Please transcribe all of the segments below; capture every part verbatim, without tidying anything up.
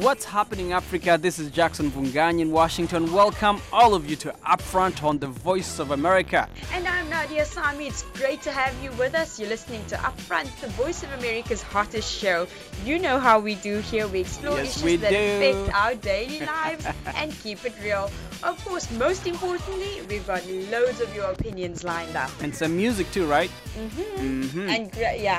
What's happening, Africa? This is Jackson Vunganyi in Washington. Welcome all of you to Upfront on the Voice of America. And I'm Nadia Sami. It's great to have you with us. You're listening to Upfront, the Voice of America's hottest show. You know how we do here. We explore Yes, issues we that do. affect our daily lives and keep it real. Of course, most importantly, we've got loads of your opinions lined up. And some music too, right? Mm-hmm. Mm-hmm. And gra- yeah.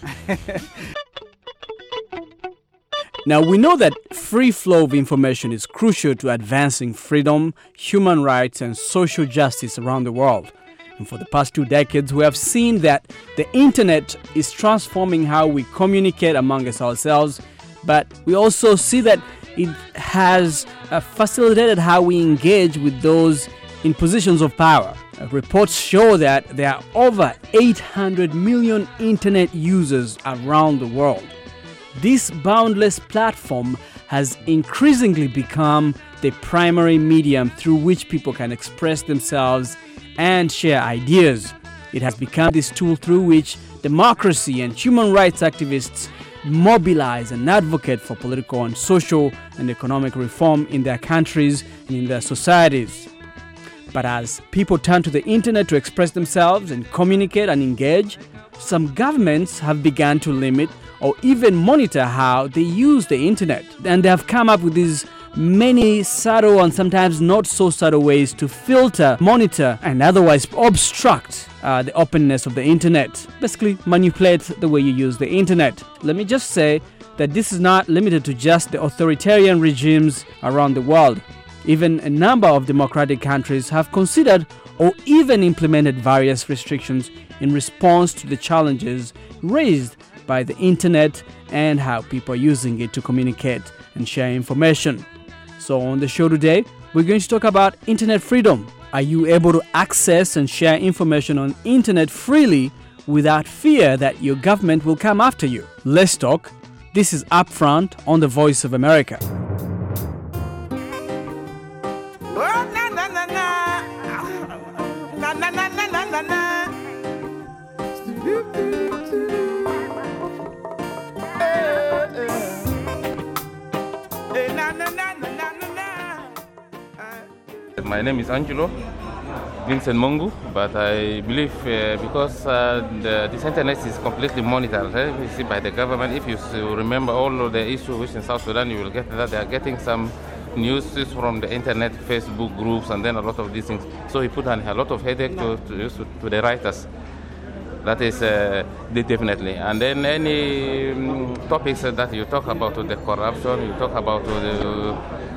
Now, we know that free flow of information is crucial to advancing freedom, human rights, and social justice around the world. And for the past two decades, we have seen that the internet is transforming how we communicate among us ourselves, but we also see that it has uh, facilitated how we engage with those in positions of power. Uh, reports show that there are over eight hundred million internet users around the world. This boundless platform has increasingly become the primary medium through which people can express themselves and share ideas. It has become this tool through which democracy and human rights activists mobilize and advocate for political and social and economic reform in their countries and in their societies. But as people turn to the internet to express themselves and communicate and engage, some governments have begun to limit or even monitor how they use the internet. And they have come up with these many subtle and sometimes not so subtle ways to filter, monitor, and otherwise obstruct uh, the openness of the internet. Basically, manipulate the way you use the internet. Let me just say that this is not limited to just the authoritarian regimes around the world. Even a number of democratic countries have considered or even implemented various restrictions in response to the challenges raised by the internet and how people are using it to communicate and share information. So on the show today, we're going to talk about internet freedom. Are you able to access and share information on internet freely without fear that your government will come after you? Let's talk. This is Upfront on the Voice of America. My name is Angelo Vincent Mongu, but I believe uh, because uh, the, this internet is completely monitored eh, you see, by the government. If you remember all of the issues in South Sudan, you will get that they are getting some news from the internet, Facebook groups, and then a lot of these things. So he put on a lot of headache to, to, to the writers. That is uh, definitely. And then any um, topics that you talk about, the corruption, you talk about the,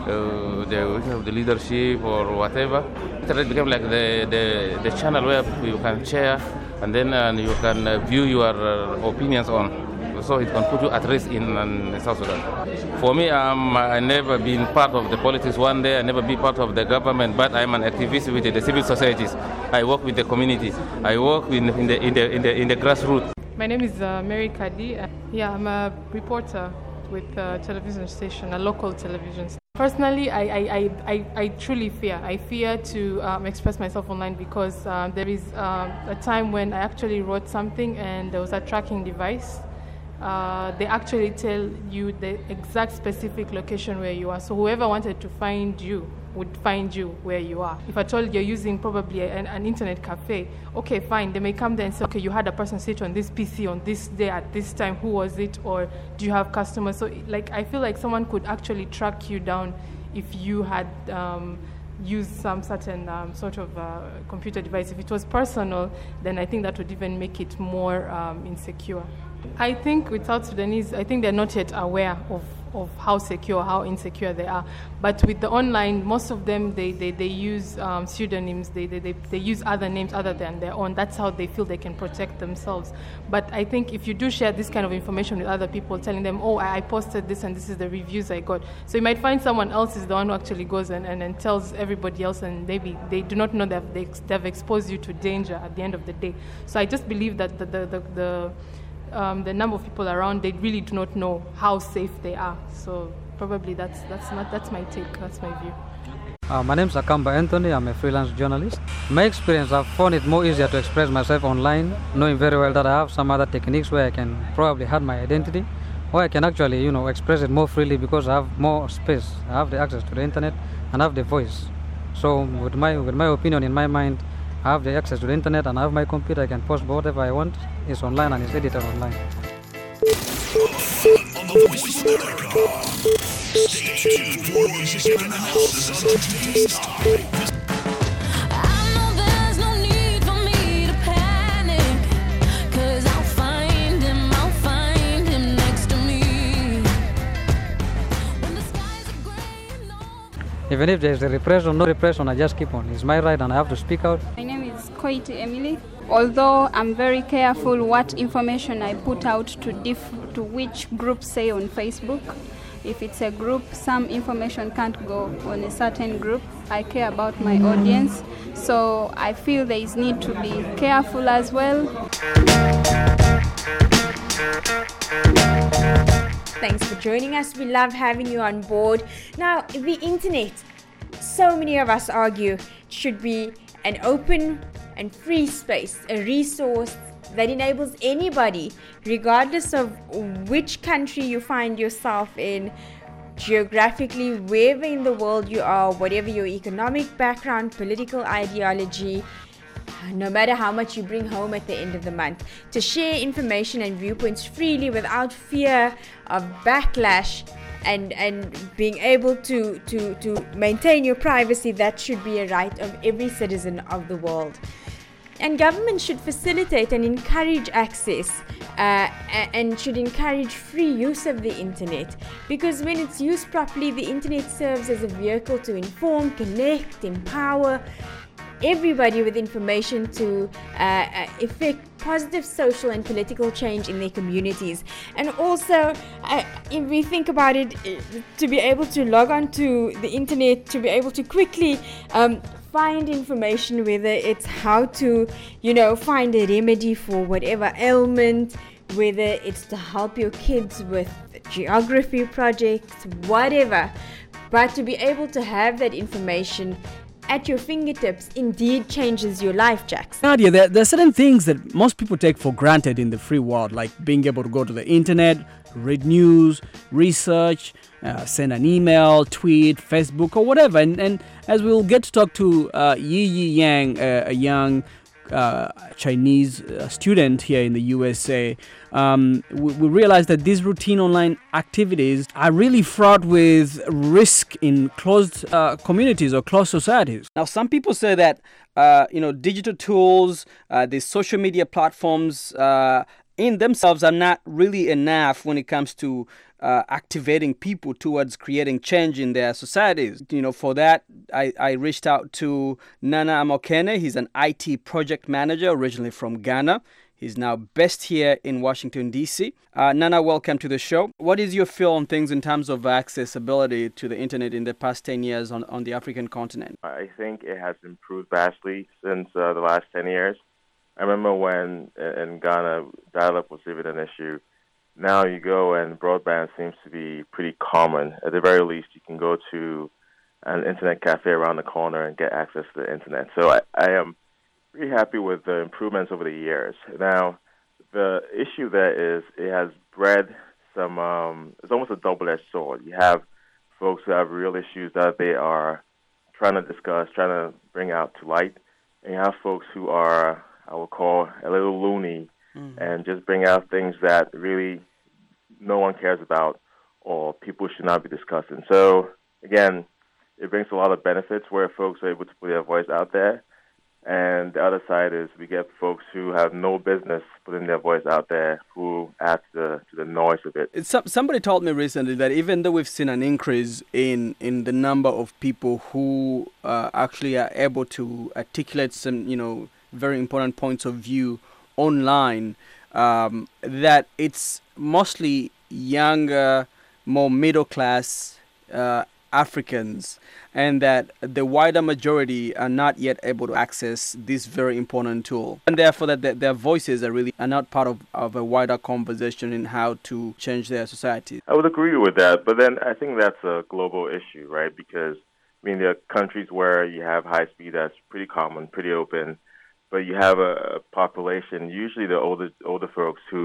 uh, the, the leadership or whatever, it became like the, the, the channel where you can share and then uh, you can uh, view your uh, opinions on. So it can put you at risk in, in South Sudan. For me, um, I never been part of the politics one day. I never be part of the government, but I'm an activist with the civil societies. I work with the community. I work in, in the in the in the in the grassroots. My name is uh, Mary Kadi. Yeah, I'm a reporter with a television station, a local television station. Personally, I, I, I, I truly fear. I fear to um, express myself online because uh, there is uh, a time when I actually wrote something and there was a tracking device. Uh, they actually tell you the exact specific location where you are. So whoever wanted to find you would find you where you are. If at all you're using probably an, an internet cafe, okay, fine. They may come there and say, okay, you had a person sit on this P C on this day at this time. Who was it? Or do you have customers? So like, I feel like someone could actually track you down if you had um, used some certain um, sort of uh, computer device. If it was personal, then I think that would even make it more um, insecure. I think with South Sudanese, I think they're not yet aware of, of how secure, how insecure they are. But with the online, most of them, they, they, they use um, pseudonyms, they, they, they, they use other names other than their own. That's how they feel they can protect themselves. But I think if you do share this kind of information with other people, telling them, oh, I, I posted this and this is the reviews I got. So you might find someone else is the one who actually goes and, and, and tells everybody else, and maybe they do not know that they, they've exposed you to danger at the end of the day. So I just believe that the, the, the, the Um, the number of people around, they really do not know how safe they are. So probably that's that's not that's my take. That's my view. Uh, my name is Akamba Anthony. I'm a freelance journalist. My experience, I've found it more easier to express myself online, knowing very well that I have some other techniques where I can probably hide my identity or I can actually, you know, express it more freely because I have more space. I have the access to the internet and I have the voice. So with my with my opinion in my mind, I have the access to the internet and I have my computer. I can post whatever I want. It's online and it's edited online. On the Voice of America. Stay tuned for news and analysis on today's topic. Even if there's a repression, no repression, I just keep on. It's my right and I have to speak out. My name is Koiti Emily. Although I'm very careful what information I put out to diff- to which group, say on Facebook. If it's a group, some information can't go on a certain group. I care about my audience, so I feel there is need to be careful as well. Thanks for joining us. We love having you on board. Now, the internet, so many of us argue, should be an open and free space, a resource that enables anybody, regardless of which country you find yourself in, geographically, wherever in the world you are, whatever your economic background, political ideology, no matter how much you bring home at the end of the month, to share information and viewpoints freely without fear of backlash and and being able to, to, to maintain your privacy. That should be a right of every citizen of the world. And government should facilitate and encourage access uh, and should encourage free use of the internet, because when it's used properly, the internet serves as a vehicle to inform, connect, empower everybody with information to uh, effect positive social and political change in their communities. And also, uh, if we think about it, to be able to log on to the internet, to be able to quickly um, find information, whether it's how to, you know, find a remedy for whatever ailment, whether it's to help your kids with geography projects, whatever. But to be able to have that information at your fingertips indeed changes your life, Jax. Nadia, there, there are certain things that most people take for granted in the free world, like being able to go to the internet, read news, research, uh, send an email, tweet, Facebook, or whatever. And, and as we'll get to talk to uh, Yi Yi Yang, uh, a young uh, Chinese uh, student here in the U S A, um, we, we realize that these routine online activities are really fraught with risk in closed uh, communities or closed societies. Now, some people say that uh, you know digital tools, uh, these social media platforms, uh, in themselves are not really enough when it comes to uh, activating people towards creating change in their societies. You know, for that, I, I reached out to Nana Amokene. He's an I T project manager originally from Ghana. He's now based here in Washington, D C. Uh, Nana, welcome to the show. What is your feel on things in terms of accessibility to the internet in the past ten years on, on the African continent? I think it has improved vastly since uh, the last ten years. I remember when in Ghana, dial-up was even an issue. Now you go and broadband seems to be pretty common. At the very least, you can go to an internet cafe around the corner and get access to the internet. So I, I am pretty happy with the improvements over the years. Now, the issue there is it has bred some, um, it's almost a double-edged sword. You have folks who have real issues that they are trying to discuss, trying to bring out to light, and you have folks who are, I would call, a little loony mm. and just bring out things that really no one cares about or people should not be discussing. So, again, it brings a lot of benefits where folks are able to put their voice out there. And the other side is we get folks who have no business putting their voice out there who add to the, to the noise of it. It's some, somebody told me recently that even though we've seen an increase in, in the number of people who uh, actually are able to articulate some, you know, very important points of view online, um, that it's mostly younger, more middle-class uh, Africans, and that the wider majority are not yet able to access this very important tool. And therefore that their, their voices are really are not part of, of a wider conversation in how to change their society. I would agree with that, but then I think that's a global issue, right? Because, I mean, there are countries where you have high speed that's pretty common, pretty open, but you have a, a population, usually the older older folks who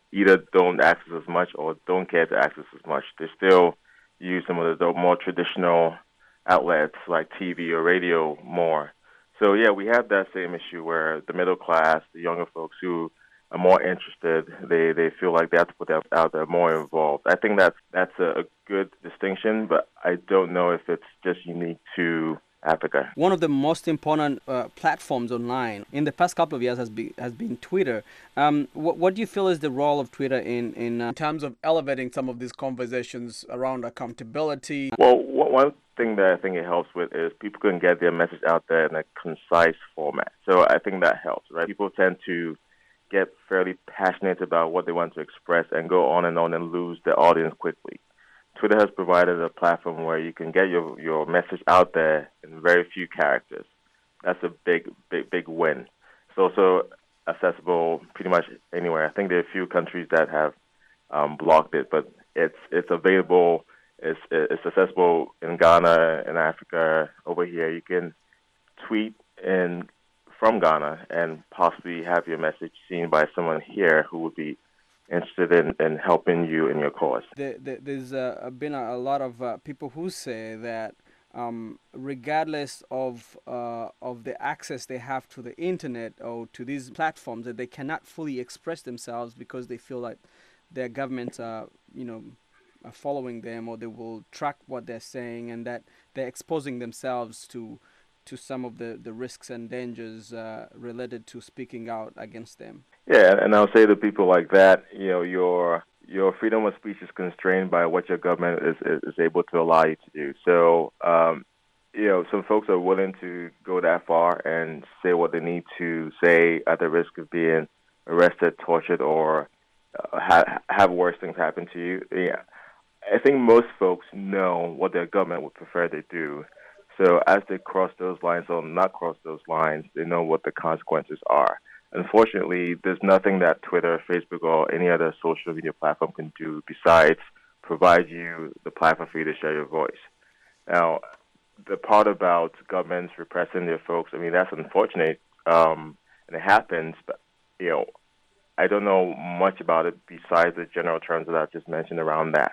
either don't access as much or don't care to access as much. They still use some of the more traditional outlets like T V or radio more. So, yeah, we have that same issue where the middle class, the younger folks who are more interested, they, they feel like they have to put that out there, more involved. I think that's, that's a, a good distinction, but I don't know if it's just unique to Africa. One of the most important uh, platforms online in the past couple of years has been has been Twitter. Um, what, what do you feel is the role of Twitter in in, uh, in terms of elevating some of these conversations around accountability? Well, one thing that I think it helps with is people can get their message out there in a concise format. So I think that helps, right? People tend to get fairly passionate about what they want to express and go on and on and lose their audience quickly. Twitter has provided a platform where you can get your, your message out there in very few characters. That's a big, big, big win. It's also accessible pretty much anywhere. I think there are a few countries that have um, blocked it, but it's it's available. It's it's accessible in Ghana, in Africa, over here. You can tweet in from Ghana and possibly have your message seen by someone here who would be interested in, in helping you in your cause. There, there, there's uh, been a, a lot of uh, people who say that um, regardless of uh, of the access they have to the internet or to these platforms, that they cannot fully express themselves because they feel like their governments are, you know, are following them, or they will track what they're saying, and that they're exposing themselves to to some of the, the risks and dangers uh, related to speaking out against them. Yeah, and I'll say to people like that, you know, your your freedom of speech is constrained by what your government is, is, is able to allow you to do. So, um, you know, some folks are willing to go that far and say what they need to say at the risk of being arrested, tortured, or uh, ha- have worse things happen to you. Yeah, I think most folks know what their government would prefer they do. So as they cross those lines or not cross those lines, they know what the consequences are. Unfortunately, there's nothing that Twitter, Facebook, or any other social media platform can do besides provide you the platform for you to share your voice. Now, the part about governments repressing their folks, I mean, that's unfortunate, um, and it happens, but, you know, I don't know much about it besides the general terms that I've just mentioned around that.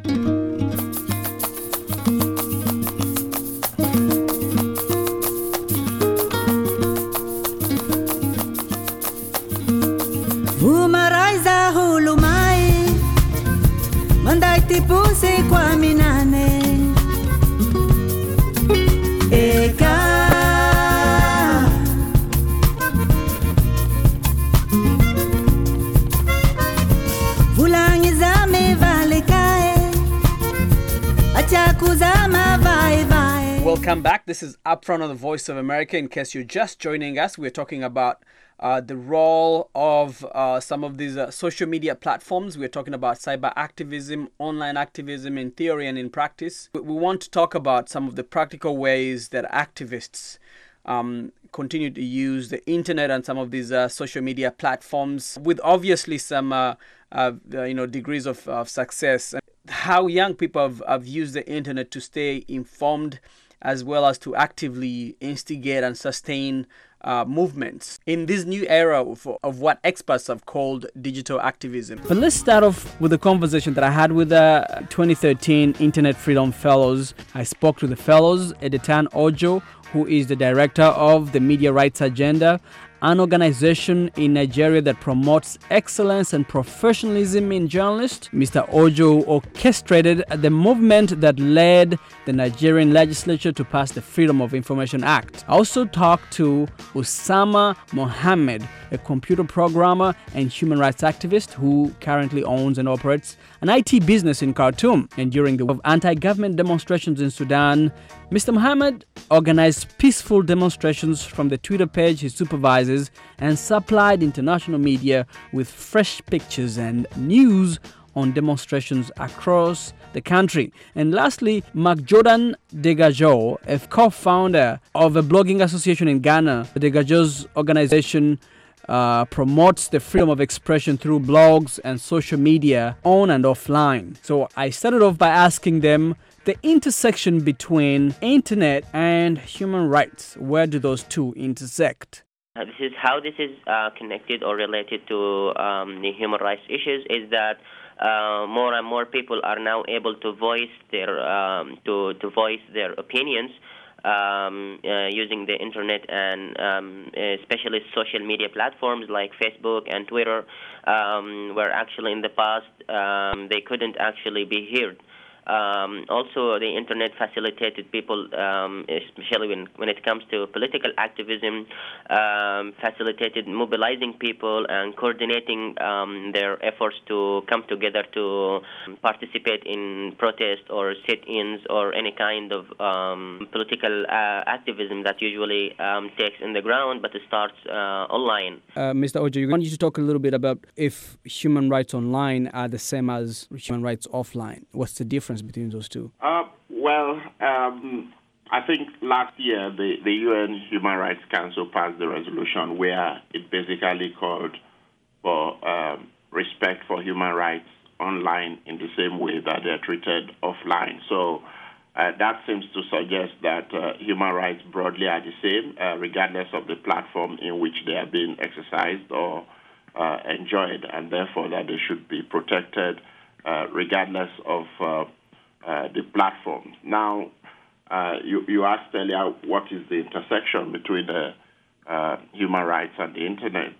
Umaraiza hulumai Mandai tipuse kwa minane Eka Vulangiza me vale kae Achakuza ma vai vai. Welcome back. This is Upfront on the Voice of America. In case you're just joining us, we're talking about Uh, the role of uh, some of these uh, social media platforms. We're talking about cyber activism, online activism in theory and in practice. We, we want to talk about some of the practical ways that activists um, continue to use the internet and some of these uh, social media platforms with obviously some uh, uh, you know degrees of, of success. How young people have, have used the internet to stay informed as well as to actively instigate and sustain Uh, movements in this new era of, of what experts have called digital activism. But let's start off with a conversation that I had with the twenty thirteen Internet Freedom Fellows. I spoke to the fellows, Edetan Ojo, who is the director of the Media Rights Agenda, an organization in Nigeria that promotes excellence and professionalism in journalists. Mister Ojo orchestrated the movement that led the Nigerian legislature to pass the Freedom of Information Act. I also talked to Osama Mohammed, a computer programmer and human rights activist who currently owns and operates an I T business in Khartoum. And during the of anti-government demonstrations in Sudan, Mister Mohammed organized peaceful demonstrations from the Twitter page he supervises and supplied international media with fresh pictures and news on demonstrations across the country. And lastly, Mark Jordan Degajo, a co-founder of a blogging association in Ghana. Degajo's organization Uh, promotes the freedom of expression through blogs and social media on and offline. So I started off by asking them the intersection between internet and human rights. Where do those two intersect? Uh, this is how this is uh, connected or related to um, the human rights issues is that uh, more and more people are now able to voice their um, to to voice their opinions um, uh, using the internet and um, especially social media platforms like Facebook and Twitter, um, where actually in the past um, they couldn't actually be heard. Um, also, the internet facilitated people, um, especially when, when it comes to political activism, um, facilitated mobilizing people and coordinating um, their efforts to come together to participate in protest or sit-ins or any kind of um, political uh, activism that usually um, takes in the ground, but it starts uh, online. Uh, Mister Ojo, I want you to talk a little bit about if human rights online are the same as human rights offline. What's the difference between those two? Uh, well, um, I think last year the, the U N Human Rights Council passed the resolution where it basically called for um, respect for human rights online in the same way that they're treated offline. So uh, that seems to suggest that uh, human rights broadly are the same, uh, regardless of the platform in which they are being exercised or uh, enjoyed, and therefore that they should be protected uh, regardless of uh, Uh, the platform. Now, uh, you, you asked earlier what is the intersection between the uh, human rights and the internet.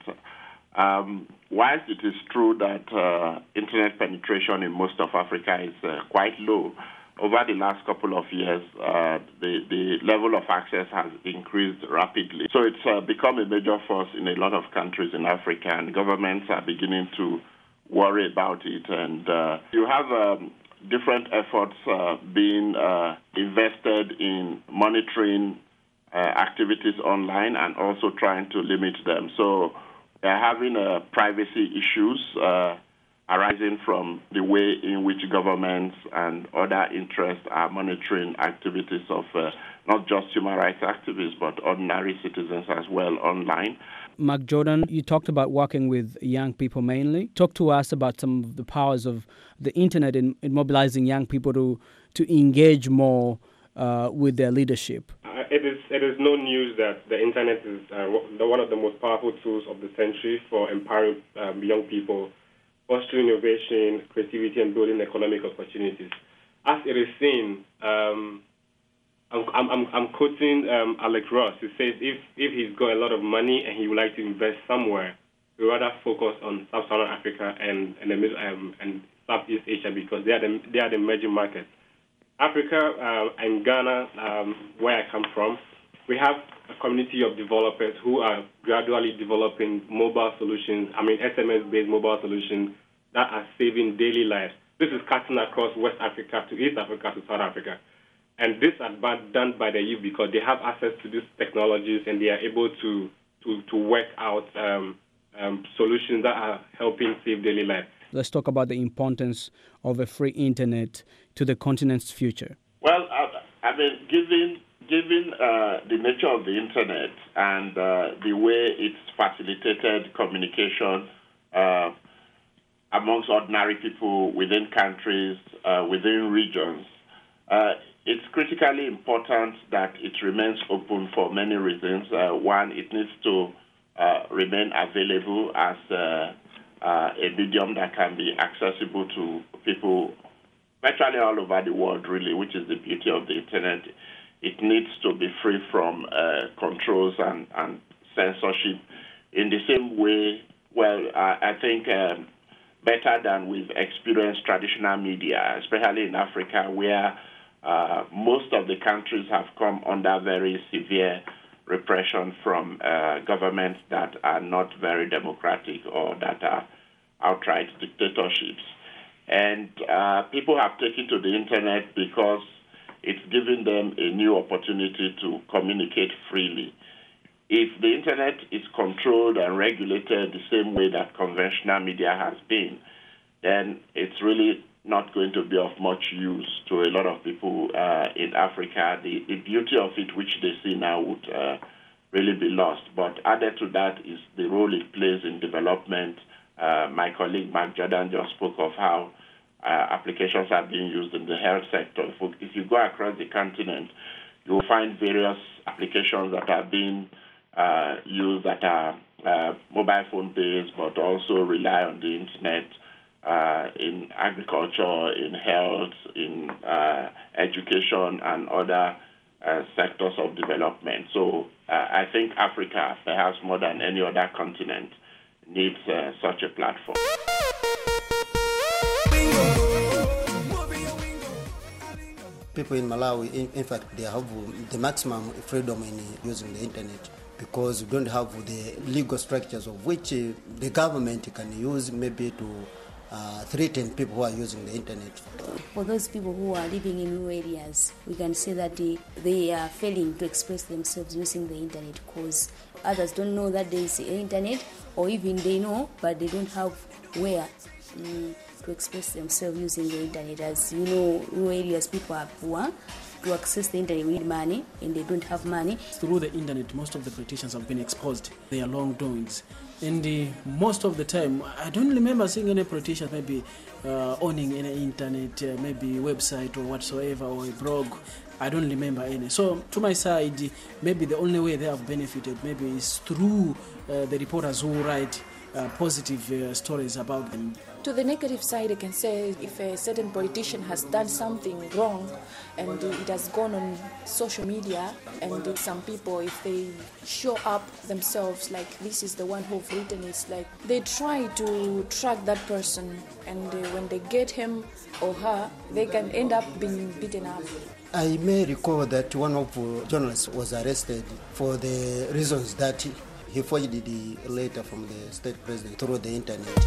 Um, whilst it is true that uh, internet penetration in most of Africa is uh, quite low, over the last couple of years, uh, the, the level of access has increased rapidly. So it's uh, become a major force in a lot of countries in Africa, and governments are beginning to worry about it. And uh, you have um, different efforts uh, being uh, invested in monitoring uh, activities online and also trying to limit them. So they're having uh, privacy issues uh, arising from the way in which governments and other interests are monitoring activities of uh, not just human rights activists, but ordinary citizens as well online. Mark Jordan, you talked about working with young people mainly. Talk to us about some of the powers of the internet in, in mobilizing young people to to engage more uh, with their leadership. Uh, it is it is no news that the internet is uh, one of the most powerful tools of the century for empowering um, young people, fostering innovation, creativity, and building economic opportunities. As it is seen, um, I'm, I'm, I'm quoting um, Alec Ross, who says if, if he's got a lot of money and he would like to invest somewhere, he would rather focus on Sub-Saharan Africa and and, the, um, and Southeast Asia because they are the, they are the emerging markets. Africa uh, and Ghana, um, where I come from, we have a community of developers who are gradually developing mobile solutions, I mean S M S-based mobile solutions that are saving daily lives. This is cutting across West Africa to East Africa to South Africa. And this is done by the youth because they have access to these technologies and they are able to to, to work out um, um, solutions that are helping save daily life. Let's talk about the importance of a free internet to the continent's future. Well, I, I mean, given given uh, the nature of the internet and uh, the way it's facilitated communication uh, amongst ordinary people within countries, uh, within regions, uh, it's critically important that it remains open for many reasons. Uh, one, it needs to uh, remain available as uh, uh, a medium that can be accessible to people virtually all over the world, really, which is the beauty of the internet. It needs to be free from uh, controls and, and censorship in the same way, well, uh, I think um, better than we've experienced traditional media, especially in Africa, where Uh, most of the countries have come under very severe repression from uh, governments that are not very democratic or that are outright dictatorships. And uh, people have taken to the internet because it's given them a new opportunity to communicate freely. If the internet is controlled and regulated the same way that conventional media has been, then it's really not going to be of much use to a lot of people uh, in Africa. The, the beauty of it, which they see now, would uh, really be lost. But added to that is the role it plays in development. Uh, my colleague Mark Jordan just spoke of how uh, applications are being used in the health sector. If, if you go across the continent, you will find various applications that are being uh, use that are uh, mobile phone based, but also rely on the internet uh, in agriculture, in health, in uh, education, and other uh, sectors of development. So uh, I think Africa, perhaps more than any other continent, needs uh, such a platform. People in Malawi, in, in fact, they have the maximum freedom in using the internet because we don't have the legal structures of which uh, the government can use maybe to uh, threaten people who are using the internet. For those people who are living in rural areas, we can say that they, they are failing to express themselves using the internet because others don't know that there is internet, or even they know, but they don't have where um, to express themselves using the internet. As you know, rural areas, people are poor. To access the internet, we need money, and they don't have money. Through the internet, most of the politicians have been exposed. Their wrongdoings. And uh, most of the time, I don't remember seeing any politician maybe uh, owning any internet, uh, maybe website or whatsoever, or a blog. I don't remember any. So to my side, maybe the only way they have benefited maybe is through uh, the reporters who write uh, positive uh, stories about them. To the negative side, I can say if a certain politician has done something wrong and it has gone on social media, and some people, if they show up themselves like this is the one who've written it, like they try to track that person, and uh, when they get him or her, they can end up being beaten up. I may recall that one of the journalists was arrested for the reasons that he forged the letter from the state president through the internet.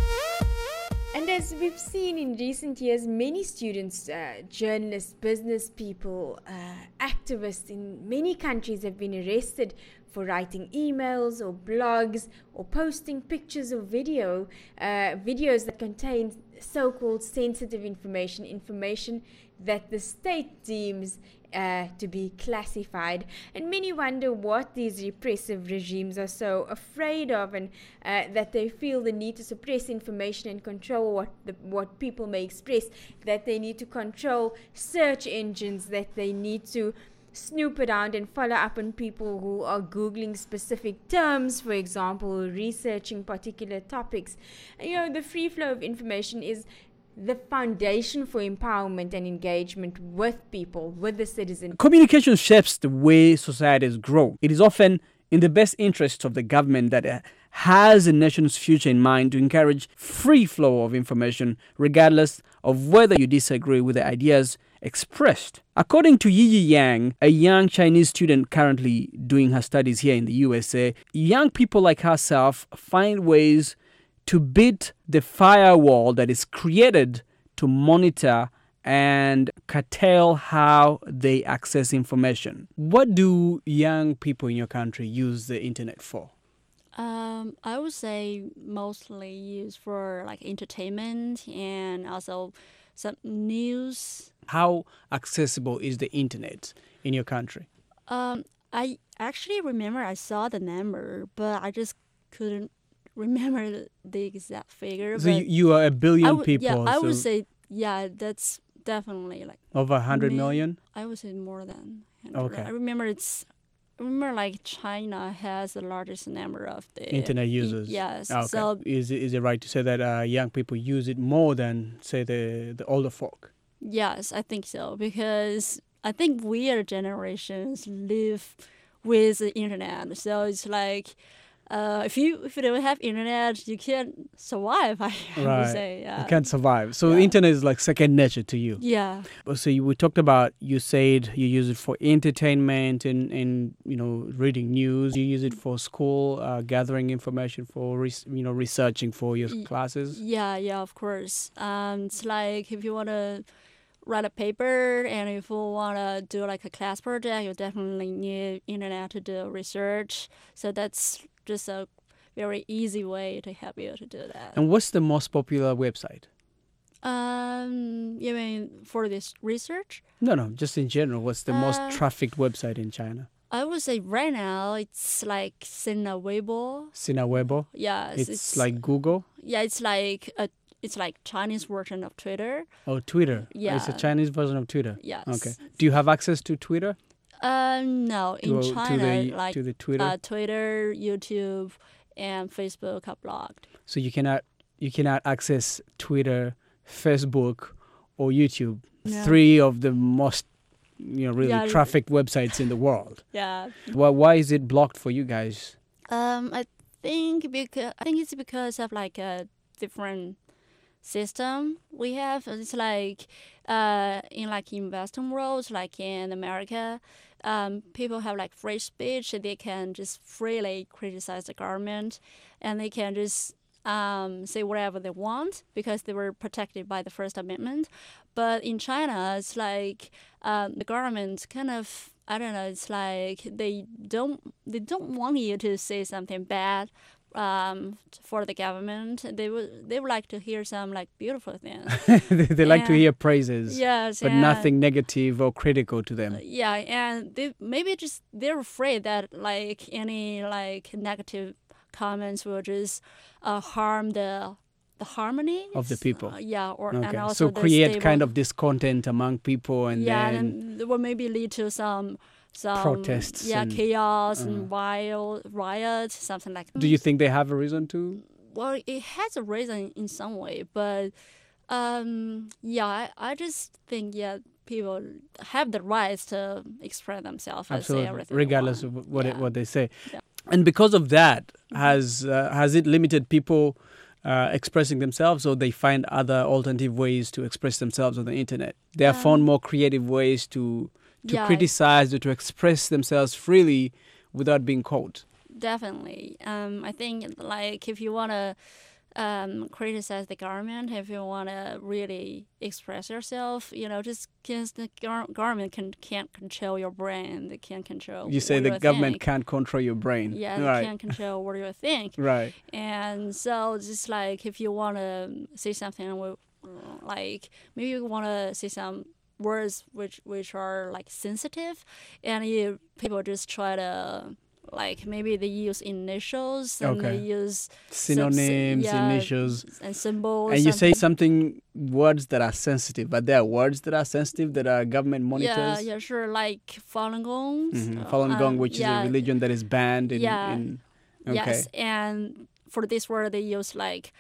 And as we've seen in recent years, many students, uh, journalists, business people, uh, activists in many countries have been arrested for writing emails or blogs or posting pictures or video, uh, videos that contain so-called sensitive information, information that the state deems uh, to be classified. And many wonder what these repressive regimes are so afraid of, and uh, that they feel the need to suppress information and control what the, what people may express, that they need to control search engines, that they need to snoop around and follow up on people who are Googling specific terms, for example, researching particular topics. And, you know, the free flow of information is the foundation for empowerment and engagement with people, with the citizen. Communication shapes the way societies grow. It is often in the best interests of the government that uh, has a nation's future in mind to encourage free flow of information, regardless of whether you disagree with the ideas expressed. According to Yiyi Yang, a young Chinese student currently doing her studies here in the U S A, young people like herself find ways to beat the firewall that is created to monitor and curtail how they access information. What do young people in your country use the internet for? Um, I would say mostly used for like entertainment and also some news. How accessible is the internet in your country? Um, I actually remember I saw the number, but I just couldn't remember the exact figure. So you, you are a billion would, people. Yeah, I so would say, yeah, that's definitely like over a hundred million. I would say more than. Okay. I remember it's. I remember like China has the largest number of the internet users. E- yes. Okay. So is it, is it right to say that uh, young people use it more than say the the older folk? Yes, I think so, because I think we are generations live with the internet. So it's like. Uh, if you if you don't have internet, you can't survive. I right. would say, yeah. You can't survive. So yeah. the internet is like second nature to you. Yeah. So you, we talked about, you said you use it for entertainment and, and you know reading news. You use it for school, uh, gathering information for res- you know researching for your y- classes. Yeah, yeah, of course. Um, it's like if you want to write a paper and if you want to do like a class project, you definitely need internet to do research. So that's just a very easy way to help you to do that. And what's the most popular website? Um, you mean for this research? No, no, just in general. What's the uh, most trafficked website in China? I would say right now it's like Sina Weibo. Sina Weibo? Yeah. It's, it's like Google? Yeah, it's like a it's like Chinese version of Twitter. Oh, Twitter. Yeah. It's a Chinese version of Twitter. Yes. Okay. Do you have access to Twitter? Uh, no, in To- to China, the- like to the Twitter? uh, Twitter, YouTube, and Facebook are blocked. So you cannot you cannot access Twitter, Facebook, or YouTube. No. Three of the most you know really Yeah. trafficked websites in the world. Yeah. Why why is it blocked for you guys? Um, I think because I think it's because of like a different system we have. It's like uh in like in Western world, like in America, um, people have like free speech. They can just freely criticize the government, and they can just um say whatever they want because they were protected by the First Amendment. But in China, it's like um, the government kind of I don't know. It's like they don't they don't want you to say something bad um, for the government. They would they would like to hear some like beautiful things. they they like to And- hear praises, Yes, but and- nothing negative or critical to them. Yeah, and they maybe just they're afraid that like any like negative comments will just uh, harm the the harmony Of the people. Uh, yeah, or Okay. and also so the create stable- kind of discontent among people, and yeah, then and it will maybe lead to some some Protests yeah, and- chaos uh. and wild riots, something like that. do you think they have a reason to? Well, it has a reason in some way, but um, yeah, I, I just think yeah, people have the rights to express themselves and say Absolutely, everything they regardless want. of what it, what they say. Yeah. And because of that, has uh, has it limited people uh, expressing themselves, or they find other alternative ways to express themselves on the internet? They have found more creative ways to to yeah. criticize or to express themselves freely without being caught. Definitely. Um, I think like if you want to um, criticize the government, if you want to really express yourself, you know, just because the gar- government can, can't control your brain, they can't control You say what the you government think. can't control your brain. Yeah, they right. can't control what you think. Right. And so just like if you want to say something with, like maybe you want to say some words which which are like sensitive, and you people just try to like maybe they use initials and Okay. they use Synonyms, some, yeah, initials. and symbols. And you say something. something, words that are sensitive, but there are words that are sensitive that are government monitors. Yeah, yeah, sure. Like Falun Gong. Mm-hmm. Falun Gong, um, which yeah, is a religion that is banned in. yeah. in okay. Yes, and for this word they use like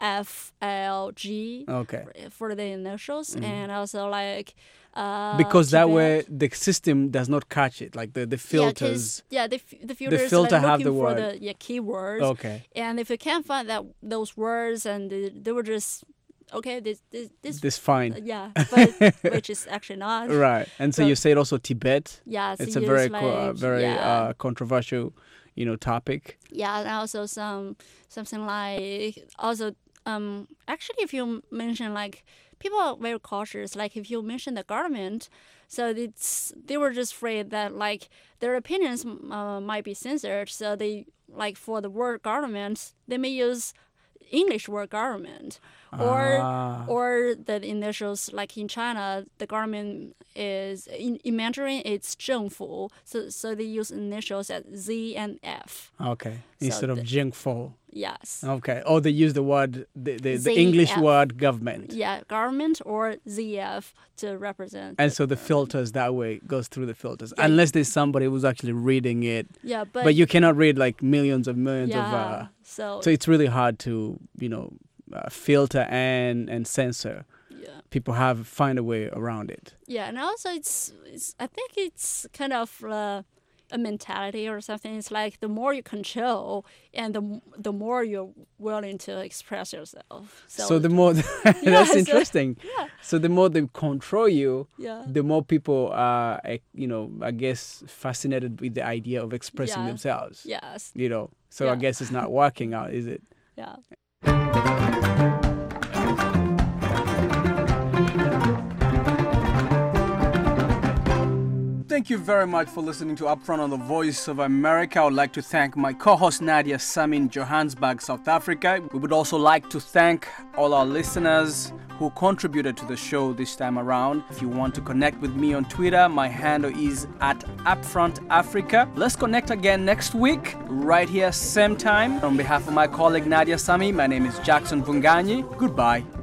F L G. Okay. For the initials, Mhm. and also like. Uh, because that Tibet. way the system does not catch it, like the, the filters. Yeah, 'cause- yeah, the f- the filters filter like have looking the for word. the yeah keywords. Okay. And if you can't find that those words, and they, they were just okay, this this this, This fine. Yeah, but which is actually not. Right, and so, you said also Tibet. Yeah, so it's a use very co- uh, like- very yeah. uh, controversial, you know, topic. Yeah, and also some something like also um actually if you mention like people are very cautious. Like if you mention the government, so it's they were just afraid that like their opinions uh, might be censored. So they like for the word government, they may use English word government, or Ah. or the initials like in China, the government is in, in Mandarin it's 政府, so so they use initials as Z and F. Okay, So instead of the- Jingfo. Yes. Okay, or they use the word the the, the Z English F. word government. Yeah, government or Z F to represent. And so the filters that way goes through the filters, Yeah. unless there's somebody who's actually reading it. Yeah, but- but you cannot read like millions of millions of. Yeah, Uh, so- so it's really hard to you know uh, filter and and censor. Yeah. People have find a way around it. Yeah, and also it's, it's I think it's kind of uh, a mentality or something. It's like the more you control, and the the more you're willing to express yourself. So, So, the more that's Yeah, so- interesting. yeah. So the more they control you, Yeah. the more people are, eh, you know, I guess fascinated with the idea of expressing Yeah. themselves. Yes. You know, so I Yeah. guess it's not working out, is it? Yeah. Thank you very much for listening to Upfront on the Voice of America. I would like to thank my co-host Nadia Sami in Johannesburg, South Africa. We would also like to thank all our listeners who contributed to the show this time around. If you want to connect with me on Twitter, my handle is at Upfront Africa. Let's connect again next week, right here, same time. On behalf of my colleague Nadia Sami, my name is Jackson Vunganyi. Goodbye.